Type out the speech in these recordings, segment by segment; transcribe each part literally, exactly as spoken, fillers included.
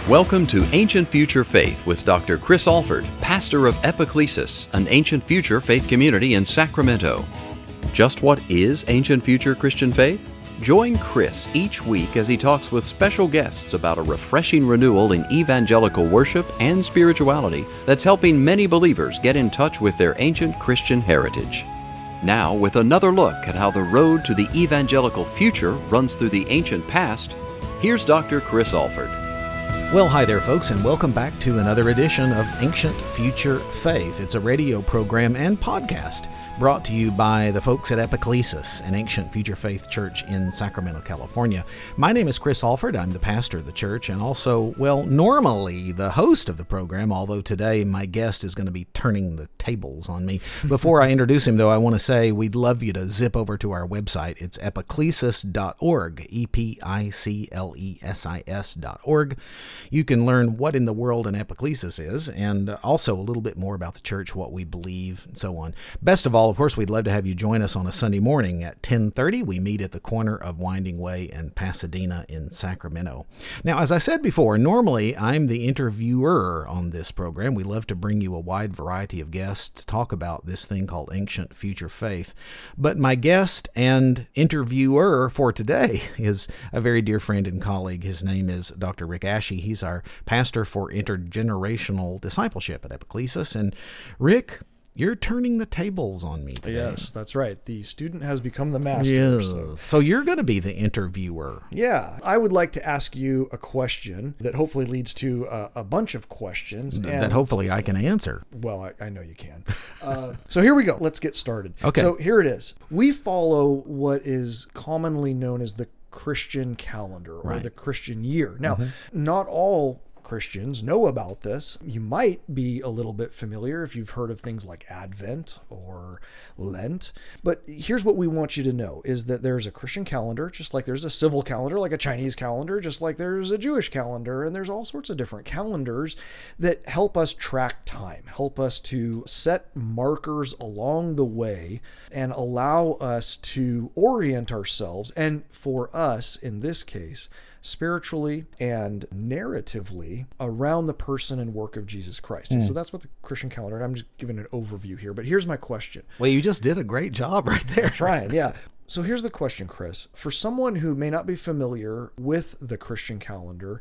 Welcome to Ancient Future Faith with Doctor Chris Alford, pastor of Epiclesis, an ancient future faith community in Sacramento. Just what is ancient future Christian faith? Join Chris each week as he talks with special guests about a refreshing renewal in evangelical worship and spirituality that's helping many believers get in touch with their ancient Christian heritage. Now, with another look at how the road to the evangelical future runs through the ancient past, here's Doctor Chris Alford. Well, hi there, folks, and welcome back to another edition of Ancient Future Faith. It's a radio program and podcast brought to you by the folks at Epiclesis, an ancient future faith church in Sacramento, California. My name is Chris Alford. I'm the pastor of the church and also, well, normally the host of the program, although today my guest is going to be turning the tables on me. Before I introduce him, though, I want to say we'd love you to zip over to our website. It's epiclesis dot org, E P I C L E S I S dot org. You can learn what in the world an epiclesis is and also a little bit more about the church, what we believe, and so on. Best of all, of course, we'd love to have you join us on a Sunday morning at ten thirty. We meet at the corner of Winding Way and Pasadena in Sacramento. Now, as I said before, normally I'm the interviewer on this program. We love to bring you a wide variety of guests to talk about this thing called ancient future faith. But my guest and interviewer for today is a very dear friend and colleague. His name is Doctor Rick Ashe. He's our pastor for intergenerational discipleship at Epiclesis. And Rick, you're turning the tables on me today. Yes, that's right. The student has become the master. Yes. So. so you're going to be the interviewer. Yeah. I would like to ask you a question that hopefully leads to a, a bunch of questions. Th- and, that hopefully I can answer. Well, I, I know you can. Uh, so here we go. Let's get started. Okay. So here it is. We follow what is commonly known as the Christian calendar or right. the Christian year. Now, mm-hmm. not all Christians know about this. You might be a little bit familiar if you've heard of things like Advent or Lent. But here's what we want you to know is that there's a Christian calendar, just like there's a civil calendar, like a Chinese calendar, just like there's a Jewish calendar, and there's all sorts of different calendars that help us track time, help us to set markers along the way and allow us to orient ourselves. And for us, in this case, spiritually and narratively around the person and work of Jesus Christ. Mm. And so that's what the Christian calendar, I'm just giving an overview here, but here's my question. Well, you just did a great job right there. I'm trying, yeah. So here's the question, Chris. For someone who may not be familiar with the Christian calendar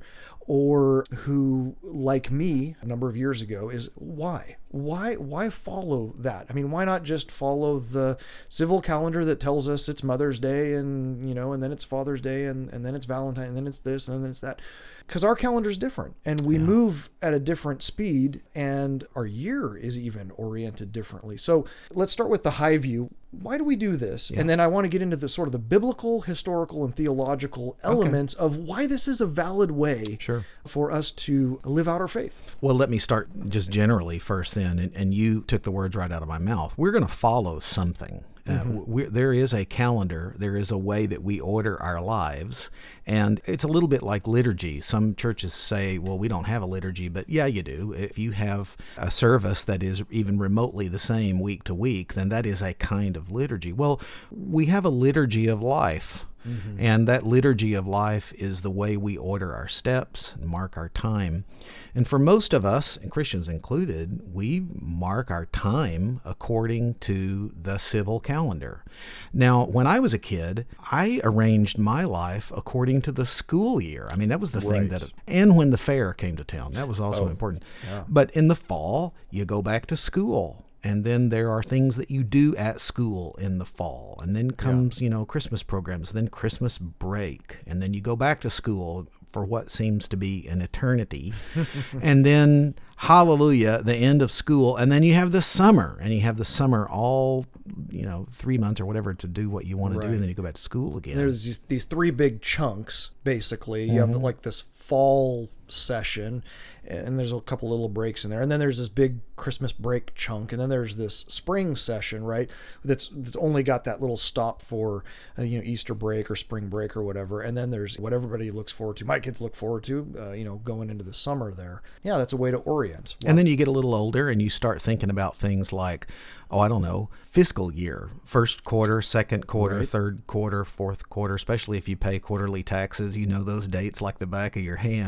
or who, like me a number of years ago, is why? Why why follow that? I mean, why not just follow the civil calendar that tells us it's Mother's Day and, you know, and then it's Father's Day and, and then it's Valentine and then it's this and then it's that? Because our calendar is different and we yeah. move at a different speed and our year is even oriented differently. So let's start with the high view. Why do we do this? Yeah. And then I want to get into the sort of the biblical, historical, and theological elements okay. of why this is a valid way sure. for us to live out our faith. Well, let me start just generally first then, and, and you took the words right out of my mouth. We're going to follow something. Mm-hmm. Uh, we're, there is a calendar, there is a way that we order our lives, and it's a little bit like liturgy. Some churches say, well, we don't have a liturgy, but yeah, you do. If you have a service that is even remotely the same week to week, then that is a kind of liturgy. Well, we have a liturgy of life. Mm-hmm. And that liturgy of life is the way we order our steps and mark our time. And for most of us, and Christians included, we mark our time according to the civil calendar. Now, when I was a kid, I arranged my life according to the school year. I mean, that was the right. thing that, and when the fair came to town, that was also oh, important. Yeah. But in the fall, you go back to school. And then there are things that you do at school in the fall. And then comes, yeah. you know, Christmas programs, then Christmas break. And then you go back to school for what seems to be an eternity. And then, hallelujah, the end of school. And then you have the summer. And you have the summer all, you know, three months or whatever to do what you want to right. do. And then you go back to school again. There's these, these three big chunks, basically. You mm-hmm. have like this fall session, and there's a couple little breaks in there, and then there's this big Christmas break chunk, and then there's this spring session, right, that's that's only got that little stop for uh, you know, Easter break or spring break or whatever, and then there's what everybody looks forward to, my kids look forward to, uh, you know, going into the summer there. Yeah, that's a way to orient. Well, and then you get a little older and you start thinking about things like, oh, I don't know, fiscal year, first quarter, second quarter, right. third quarter, fourth quarter, especially if you pay quarterly taxes, you know those dates like the back of your hand.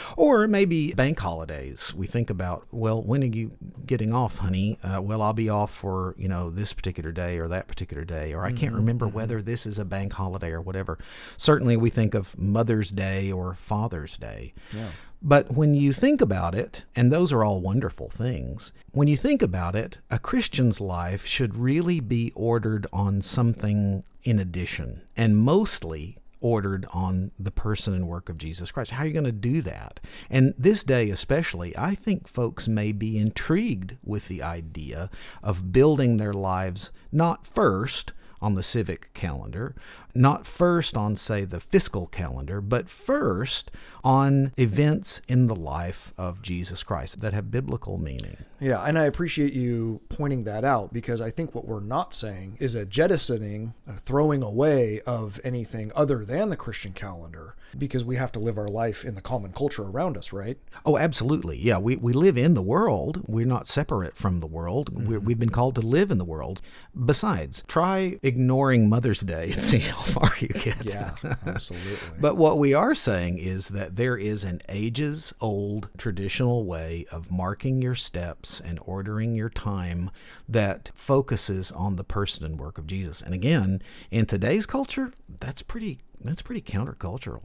Or maybe bank holidays. We think about, well, when are you getting off, honey? Uh, well, I'll be off for, you know, this particular day or that particular day, or I can't mm-hmm. remember whether this is a bank holiday or whatever. Certainly we think of Mother's Day or Father's Day. Yeah. But when you think about it, and those are all wonderful things, when you think about it, a Christian's life should really be ordered on something in addition, and mostly ordered on the person and work of Jesus Christ. How are you going to do that? And this day especially, I think folks may be intrigued with the idea of building their lives not first on the civic calendar, not first on, say, the fiscal calendar, but first on events in the life of Jesus Christ that have biblical meaning. Yeah, and I appreciate you pointing that out, because I think what we're not saying is a jettisoning, a throwing away of anything other than the Christian calendar, because we have to live our life in the common culture around us, right? Oh, absolutely. Yeah, we, we live in the world. We're not separate from the world. Mm-hmm. We're, we've been called to live in the world. Besides, try ignoring Mother's Day and see how far you get. Yeah, absolutely. But what we are saying is that there is an ages-old traditional way of marking your steps and ordering your time that focuses on the person and work of Jesus. And again, in today's culture, that's pretty That's pretty countercultural.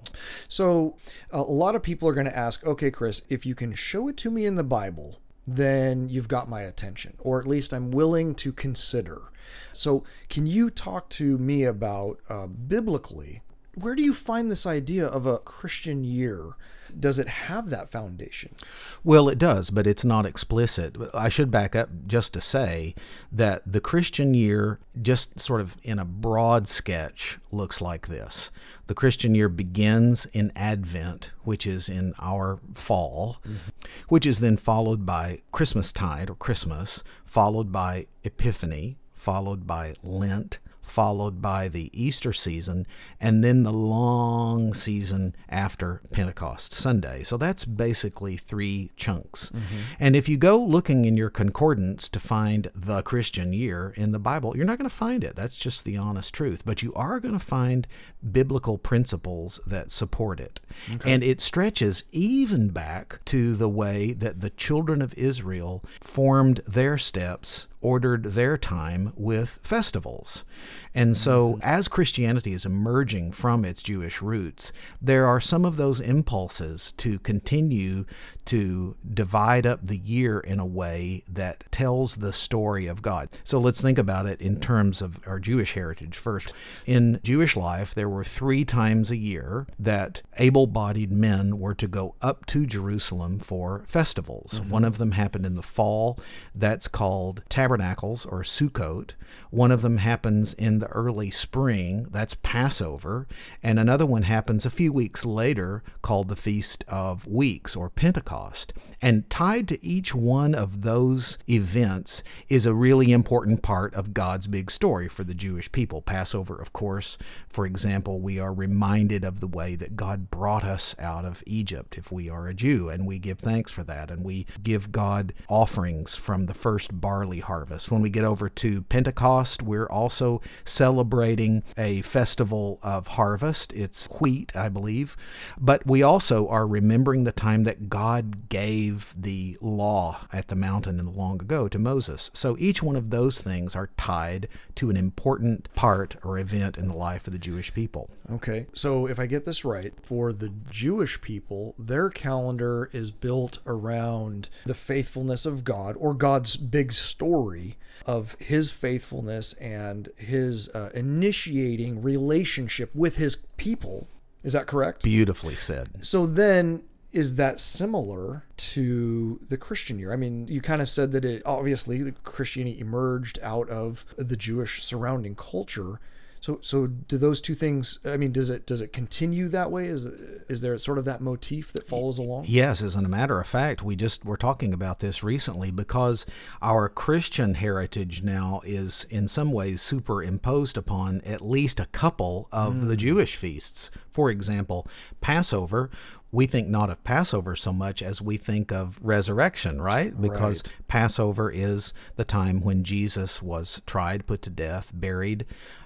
So a lot of people are going to ask, okay, Chris, if you can show it to me in the Bible, then you've got my attention, or at least I'm willing to consider. So can you talk to me about, uh, biblically, where do you find this idea of a Christian year? Does it have that foundation? Well, it does, but it's not explicit. I should back up just to say that the Christian year, just sort of in a broad sketch, looks like this. The Christian year begins in Advent, which is in our fall, mm-hmm. which is then followed by Christmastide or Christmas, followed by Epiphany, followed by Lent, followed by the Easter season, and then the long season after Pentecost Sunday. So that's basically three chunks. Mm-hmm. And if you go looking in your concordance to find the Christian year in the Bible, you're not going to find it. That's just the honest truth. But you are going to find biblical principles that support it. Okay. And it stretches even back to the way that the children of Israel formed their steps, ordered their time with festivals. And so as Christianity is emerging from its Jewish roots, there are some of those impulses to continue to divide up the year in a way that tells the story of God. So let's think about it in terms of our Jewish heritage first. In Jewish life, there were three times a year that able-bodied men were to go up to Jerusalem for festivals. Mm-hmm. One of them happened in the fall. That's called Tabernacles or Sukkot. One of them happens in the early spring. That's Passover. And another one happens a few weeks later called the Feast of Weeks or Pentecost. And tied to each one of those events is a really important part of God's big story for the Jewish people. Passover, of course, for example, we are reminded of the way that God brought us out of Egypt if we are a Jew, and we give thanks for that, and we give God offerings from the first barley harvest. When we get over to Pentecost, we're also celebrating a festival of harvest. It's wheat, I believe. But we also are remembering the time that God gave the law at the mountain in the long ago to Moses. So each one of those things are tied to an important part or event in the life of the Jewish people. Okay, so if I get this right, for the Jewish people, their calendar is built around the faithfulness of God, or God's big story of his faithfulness and his uh, initiating relationship with his people. Is that correct? Beautifully said. So then, is that similar to the Christian year? I mean, you kind of said that it obviously the Christianity emerged out of the Jewish surrounding culture. So, so do those two things? I mean, does it does it continue that way? Is is there sort of that motif that follows along? Yes, as a matter of fact, we just were talking about this recently because our Christian heritage now is in some ways superimposed upon at least a couple of mm. the Jewish feasts. For example, Passover. We think not of Passover so much as we think of resurrection, right? Because right. Passover is the time when Jesus was tried, put to death, buried,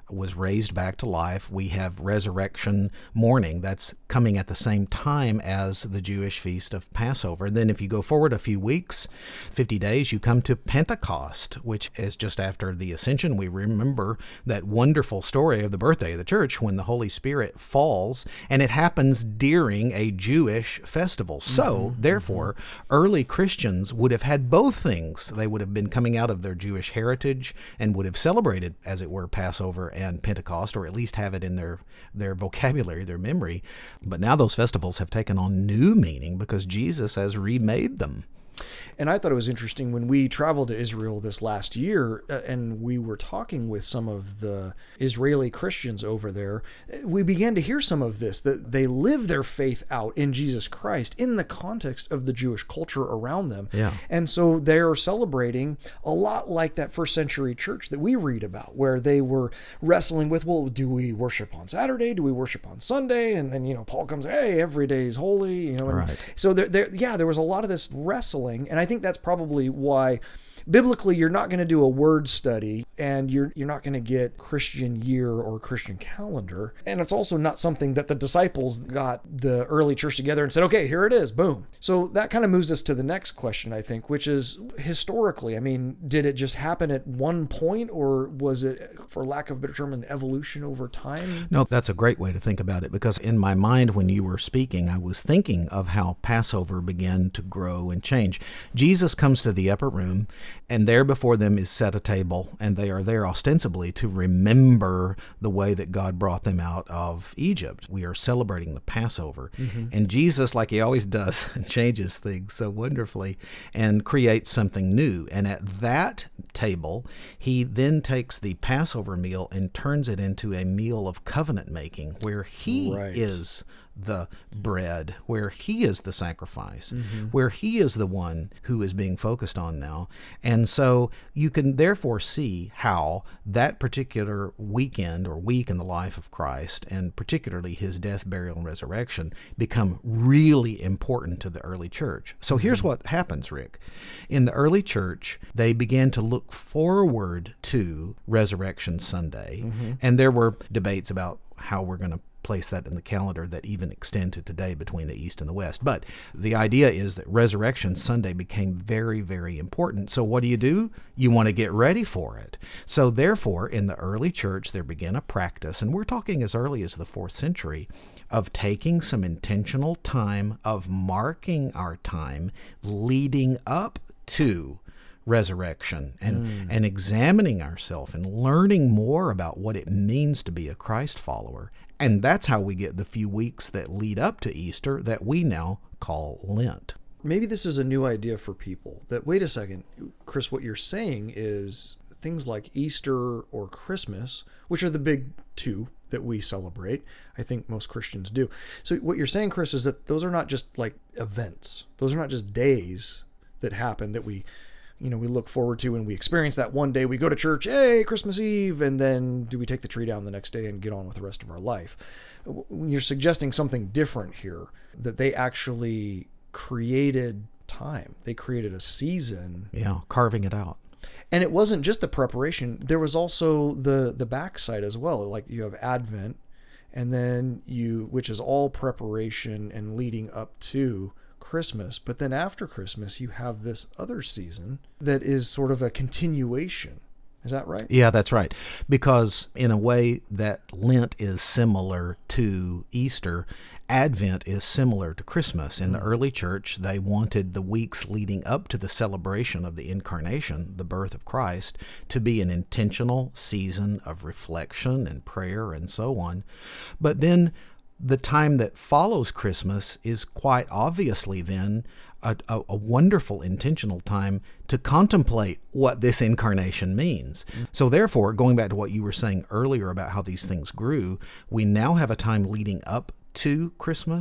was raised back to life. We have resurrection morning. That's coming at the same time as the Jewish feast of Passover. And then if you go forward a few weeks, fifty days, you come to Pentecost, which is just after the ascension. We remember that wonderful story of the birthday of the church when the Holy Spirit falls, and it happens during a Jewish festival. So, mm-hmm. therefore, early Christians would have had both things. They would have been coming out of their Jewish heritage and would have celebrated, as it were, Passover and Pentecost, or at least have it in their, their vocabulary, their memory. But now those festivals have taken on new meaning because Jesus has remade them. And I thought it was interesting when we traveled to Israel this last year, uh, and we were talking with some of the Israeli Christians over there, we began to hear some of this, that they live their faith out in Jesus Christ in the context of the Jewish culture around them. Yeah. And so they're celebrating a lot like that first century church that we read about, where they were wrestling with, well, do we worship on Saturday? Do we worship on Sunday? And then, you know, Paul comes, hey, every day is holy, you know. And right. So there, there, yeah, there was a lot of this wrestling. And I think that's probably why biblically you're not going to do a word study, and you're you're not going to get Christian year or Christian calendar. And it's also not something that the disciples got the early church together and said, okay, here it is, boom. So that kind of moves us to the next question, I think, which is historically, I mean, did it just happen at one point, or was it, for lack of a better term, an evolution over time? No, that's a great way to think about it, because in my mind when you were speaking, I was thinking of how Passover began to grow and change. Jesus comes to the upper room, and there before them is set a table, and they are there ostensibly to remember the way that God brought them out of Egypt. We are celebrating the Passover. Mm-hmm. And Jesus, like he always does, changes things so wonderfully and creates something new. And at that table, he then takes the Passover meal and turns it into a meal of covenant making, where he right. is the bread, where he is the sacrifice, mm-hmm. where he is the one who is being focused on now. And so you can therefore see how that particular weekend or week in the life of Christ, and particularly his death, burial, and resurrection, become really important to the early church. So here's mm-hmm. what happens, Rick. In the early church, they began to look forward to Resurrection Sunday, mm-hmm. and there were debates about how we're going to place that in the calendar that even extend to today between the East and the West. But the idea is that Resurrection Sunday became very, very important. So what do you do? You want to get ready for it. So therefore, in the early church, there began a practice, and we're talking as early as the fourth century, of taking some intentional time of marking our time leading up to resurrection and, mm. and examining ourselves and learning more about what it means to be a Christ follower. And that's how we get the few weeks that lead up to Easter that we now call Lent. Maybe this is a new idea for people, that, wait a second, Chris, what you're saying is things like Easter or Christmas, which are the big two that we celebrate, I think most Christians do. So what you're saying, Chris, is that those are not just like events. Those are not just days that happen that we you know, we look forward to, and we experience that one day. We go to church, hey, Christmas Eve, and then do we take the tree down the next day and get on with the rest of our life? You're suggesting something different here, that they actually created time. They created a season. Yeah, carving it out. And it wasn't just the preparation. There was also the the backside as well. Like you have Advent, and then you, which is all preparation and leading up to Christmas. But then after Christmas, you have this other season that is sort of a continuation. Is that right? Yeah, that's right. Because in a way that Lent is similar to Easter, Advent is similar to Christmas. In the early church, they wanted the weeks leading up to the celebration of the incarnation, the birth of Christ, to be an intentional season of reflection and prayer and so on. But then the time that follows Christmas is quite obviously then a, a, a wonderful intentional time to contemplate what this incarnation means. Mm-hmm. So therefore, going back to what you were saying earlier about how these things grew, we now have a time leading up to Christmas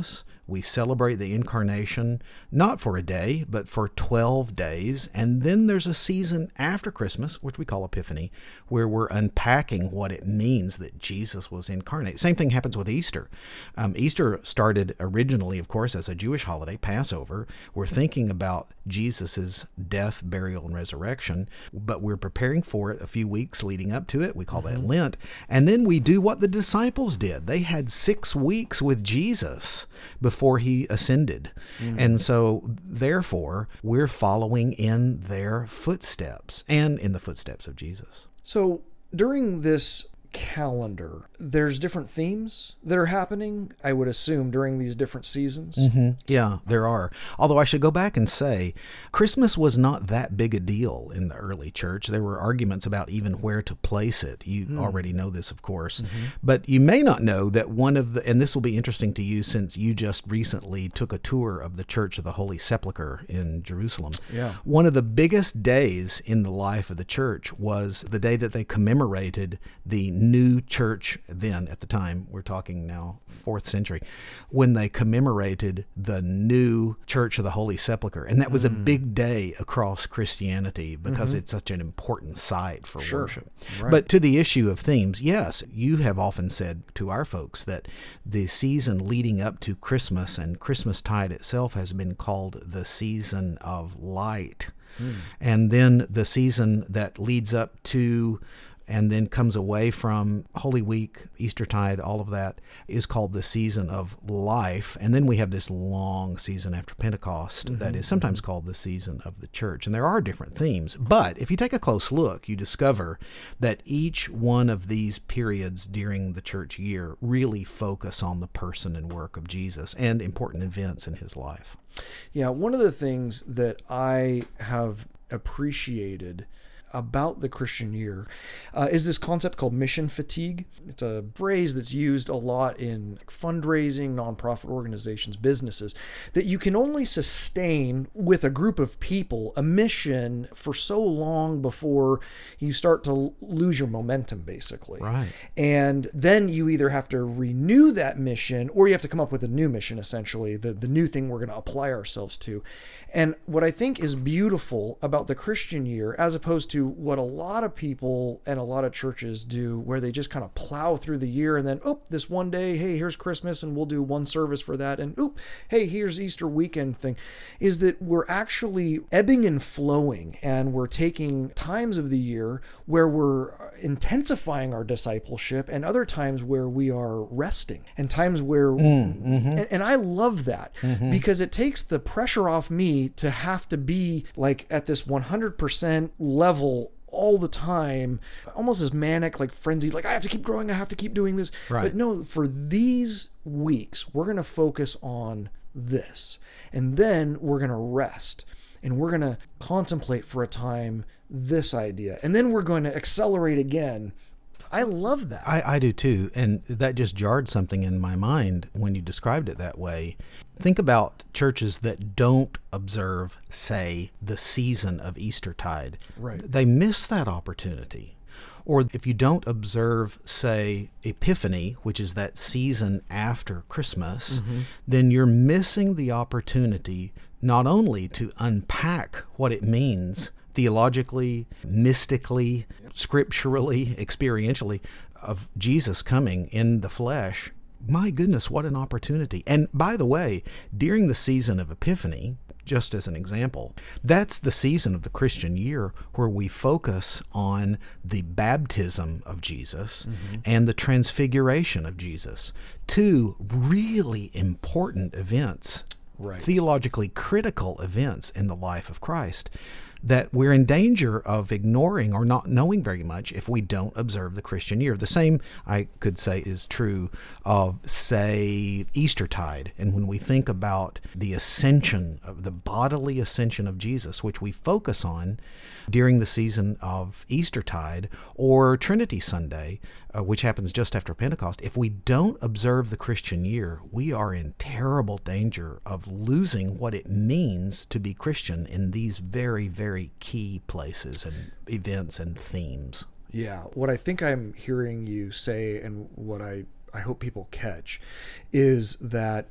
We celebrate the incarnation, not for a day, but for twelve days. And then there's a season after Christmas, which we call Epiphany, where we're unpacking what it means that Jesus was incarnate. Same thing happens with Easter. Um, Easter started originally, of course, as a Jewish holiday, Passover. We're thinking about Jesus's death, burial, and resurrection, but we're preparing for it a few weeks leading up to it. We call mm-hmm. that Lent. And then we do what the disciples did. They had six weeks with Jesus before he ascended. Mm-hmm. And so, therefore, we're following in their footsteps and in the footsteps of Jesus. So, during this calendar, there's different themes that are happening, I would assume, during these different seasons. Mm-hmm. Yeah, there are. Although I should go back and say, Christmas was not that big a deal in the early church. There were arguments about even where to place it. You mm. already know this, of course. Mm-hmm. But you may not know that one of the, and this will be interesting to you since you just recently took a tour of the Church of the Holy Sepulchre in Jerusalem. Yeah. One of the biggest days in the life of the church was the day that they commemorated the new church then at the time, we're talking now fourth century, when they commemorated the new Church of the Holy Sepulchre. And that was mm. a big day across Christianity because mm-hmm. it's such an important site for sure. worship. Right. But to the issue of themes, yes, you have often said to our folks that the season leading up to Christmas and Christmastide itself has been called the season of light. Mm. And then the season that leads up to and then comes away from Holy Week, Eastertide, all of that is called the season of life. And then we have this long season after Pentecost mm-hmm. that is sometimes mm-hmm. called the season of the church. And there are different themes. But if you take a close look, you discover that each one of these periods during the church year really focus on the person and work of Jesus and important events in his life. Yeah, one of the things that I have appreciated about the Christian year uh, is this concept called mission fatigue. It's a phrase that's used a lot in fundraising, nonprofit organizations, businesses, that you can only sustain with a group of people a mission for so long before you start to lose your momentum, basically. Right. And then you either have to renew that mission or you have to come up with a new mission, essentially, the, the new thing we're going to apply ourselves to. And what I think is beautiful about the Christian year, as opposed to what a lot of people and a lot of churches do, where they just kind of plow through the year and then, oh, this one day, hey, here's Christmas and we'll do one service for that. And, oh, hey, here's Easter weekend thing, is that we're actually ebbing and flowing, and we're taking times of the year where we're intensifying our discipleship and other times where we are resting and times where, mm, mm-hmm. and, and I love that mm-hmm. because it takes the pressure off me to have to be like at this one hundred percent level all the time, almost as manic, like frenzied, like I have to keep growing, I have to keep doing this. Right. But no, for these weeks, we're going to focus on this. And then we're going to rest. And we're going to contemplate for a time this idea. And then we're going to accelerate again. I love that. I, I do too. And that just jarred something in my mind when you described it that way. Think about churches that don't observe, say, the season of Eastertide. Right. They miss that opportunity. Or if you don't observe, say, Epiphany, which is that season after Christmas, mm-hmm. then you're missing the opportunity not only to unpack what it means theologically, mystically, scripturally, experientially, of Jesus coming in the flesh. My goodness, what an opportunity. And by the way, during the season of Epiphany, just as an example, that's the season of the Christian year where we focus on the baptism of Jesus mm-hmm. and the transfiguration of Jesus. Two really important events, right. theologically critical events in the life of Christ, that we're in danger of ignoring or not knowing very much if we don't observe the Christian year. The same, I could say, is true of, say, Eastertide. And when we think about the ascension, of the bodily ascension of Jesus, which we focus on during the season of Eastertide, or Trinity Sunday, uh, which happens just after Pentecost, if we don't observe the Christian year, we are in terrible danger of losing what it means to be Christian in these very, very key places and events and themes. Yeah, what I think I'm hearing you say, and what I, I hope people catch, is that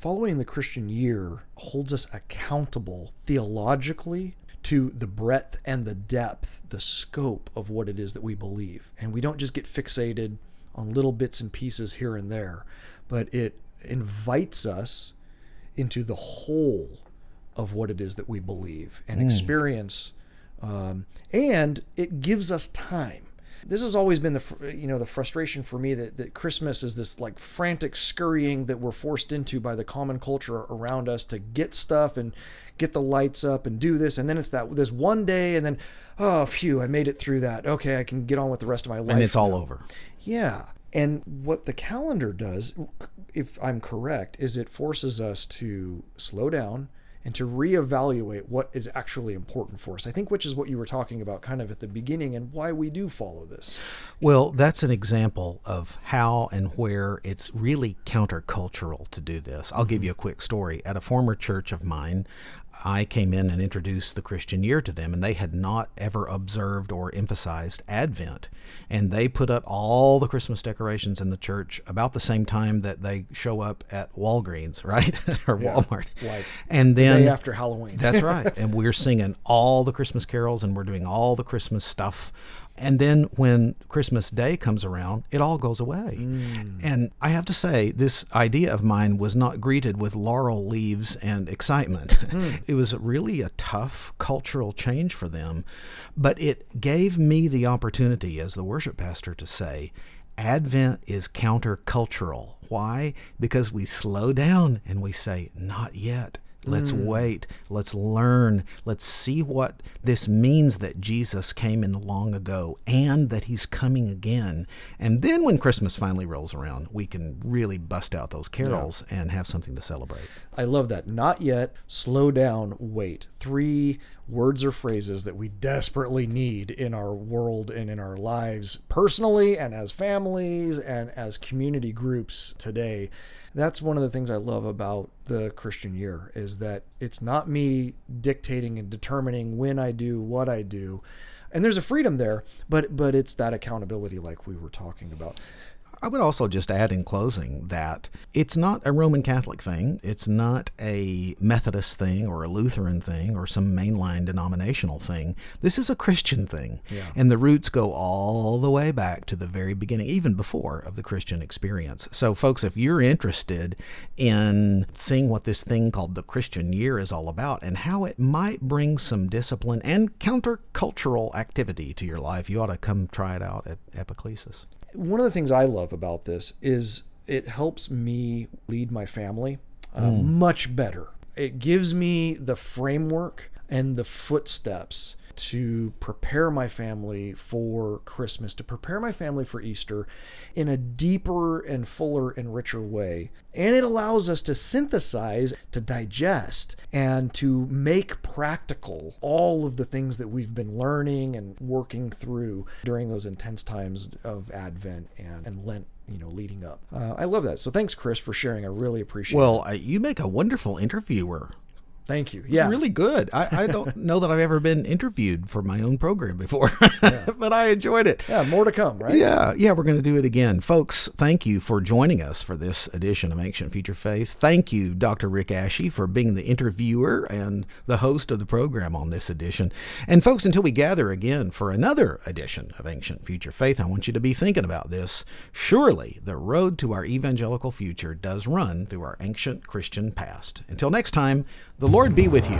following the Christian year holds us accountable theologically to the breadth and the depth, the scope of what it is that we believe. And we don't just get fixated on little bits and pieces here and there, but it invites us into the whole of what it is that we believe and mm. experience. Um, and it gives us time. This has always been the, you know, the frustration for me that, that Christmas is this like frantic scurrying that we're forced into by the common culture around us to get stuff and get the lights up and do this. And then it's that this one day and then, oh, phew, I made it through that. Okay, I can get on with the rest of my life. And it's all over. Yeah. And what the calendar does, if I'm correct, is it forces us to slow down and to reevaluate what is actually important for us. I think which is what you were talking about kind of at the beginning and why we do follow this. Well, that's an example of how and where it's really countercultural to do this. I'll mm-hmm. give you a quick story. At a former church of mine, I came in and introduced the Christian year to them, and they had not ever observed or emphasized Advent. And they put up all the Christmas decorations in the church about the same time that they show up at Walgreens, right? or yeah, Walmart. Like and then the day after Halloween. That's right. And we're singing all the Christmas carols, and we're doing all the Christmas stuff. And then when Christmas Day comes around, it all goes away. Mm. And I have to say, this idea of mine was not greeted with laurel leaves and excitement. Mm. It was really a tough cultural change for them. But it gave me the opportunity as the worship pastor to say, Advent is countercultural. Why? Because we slow down and we say, not yet. Let's mm. wait. Let's learn. Let's see what this means that Jesus came in long ago and that he's coming again. And then when Christmas finally rolls around, we can really bust out those carols yeah. and have something to celebrate. I love that. Not yet. Slow down. Wait. Three words or phrases that we desperately need in our world and in our lives personally and as families and as community groups today. That's one of the things I love about the Christian year is that it's not me dictating and determining when I do what I do. And there's a freedom there, but but it's that accountability like we were talking about. I would also just add in closing that it's not a Roman Catholic thing. It's not a Methodist thing or a Lutheran thing or some mainline denominational thing. This is a Christian thing. Yeah. And the roots go all the way back to the very beginning, even before of the Christian experience. So folks, if you're interested in seeing what this thing called the Christian year is all about and how it might bring some discipline and countercultural activity to your life, you ought to come try it out at Epiclesis. One of the things I love about this is it helps me lead my family uh, mm. much better. It gives me the framework and the footsteps to prepare my family for Christmas, to prepare my family for Easter in a deeper and fuller and richer way. And it allows us to synthesize, to digest, and to make practical all of the things that we've been learning and working through during those intense times of Advent and, and Lent, you know, leading up. Uh, I love that. So thanks, Chris, for sharing. I really appreciate well, it. Well, uh, you make a wonderful interviewer. Thank you. Yeah. It's really good. I, I don't know that I've ever been interviewed for my own program before, yeah. but I enjoyed it. Yeah, more to come, right? Yeah, yeah, we're going to do it again. Folks, thank you for joining us for this edition of Ancient Future Faith. Thank you, Doctor Rick Ashe, for being the interviewer and the host of the program on this edition. And folks, until we gather again for another edition of Ancient Future Faith, I want you to be thinking about this. Surely the road to our evangelical future does run through our ancient Christian past. Until next time, the Lord be with you.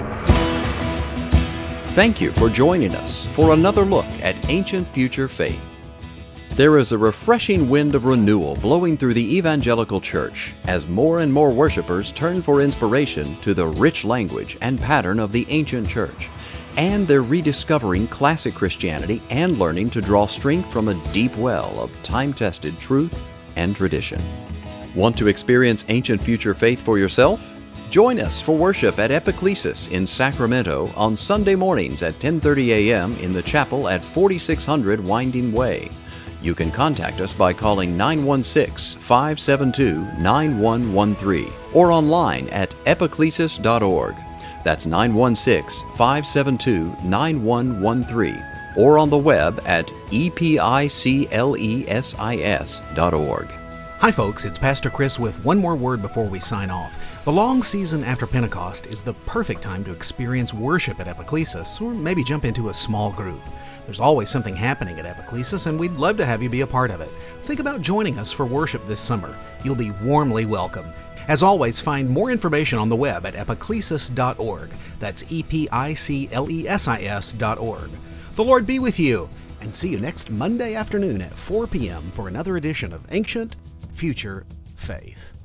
Thank you for joining us for another look at Ancient Future Faith. There is a refreshing wind of renewal blowing through the evangelical church as more and more worshipers turn for inspiration to the rich language and pattern of the ancient church. And they're rediscovering classic Christianity and learning to draw strength from a deep well of time-tested truth and tradition. Want to experience Ancient Future Faith for yourself? Join us for worship at Epiclesis in Sacramento on Sunday mornings at ten thirty a.m. in the chapel at forty-six hundred Winding Way. You can contact us by calling nine one six, five seven two, nine one one three or online at epiclesis dot org. That's nine one six, five seven two, nine one one three or on the web at epiclesis dot org. Hi folks, it's Pastor Chris with one more word before we sign off. The long season after Pentecost is the perfect time to experience worship at Epiclesis, or maybe jump into a small group. There's always something happening at Epiclesis, and we'd love to have you be a part of it. Think about joining us for worship this summer. You'll be warmly welcome. As always, find more information on the web at epiclesis dot org. That's E P I C L E S I S dot org. The Lord be with you, and see you next Monday afternoon at four p.m. for another edition of Ancient Future Faith.